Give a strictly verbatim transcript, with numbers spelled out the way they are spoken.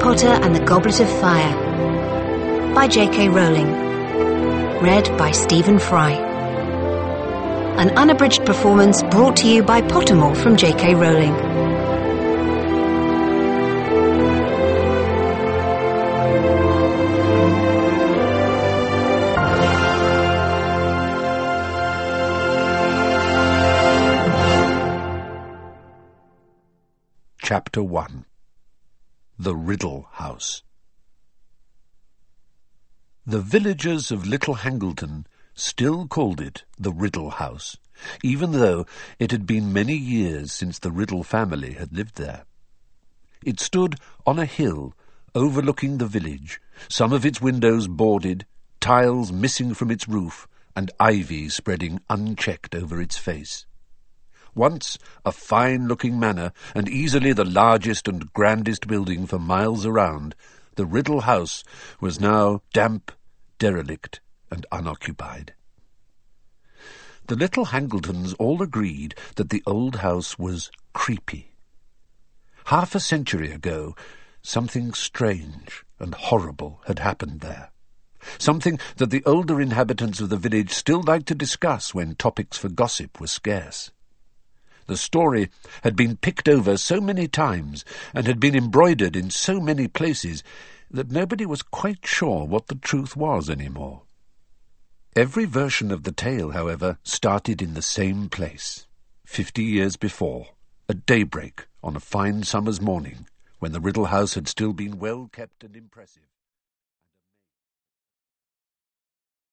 Potter and the Goblet of Fire by J K Rowling. Read by Stephen Fry. An unabridged performance brought to you by Pottermore from J K Rowling. Chapter one. The Riddle House. The villagers of Little Hangleton still called it the Riddle House, even though it had been many years since the Riddle family had lived there. It stood on a hill overlooking the village, some of its windows boarded, tiles missing from its roof, and ivy spreading unchecked over its face. Once a fine-looking manor, and easily the largest and grandest building for miles around, the Riddle House was now damp, derelict, and unoccupied. The Little Hangletons all agreed that the old house was creepy. Half a century ago, something strange and horrible had happened there. Something that the older inhabitants of the village still liked to discuss when topics for gossip were scarce. The story had been picked over so many times and had been embroidered in so many places that nobody was quite sure what the truth was any more. Every version of the tale, however, started in the same place, fifty years before, at daybreak on a fine summer's morning, when the Riddle House had still been well kept and impressive.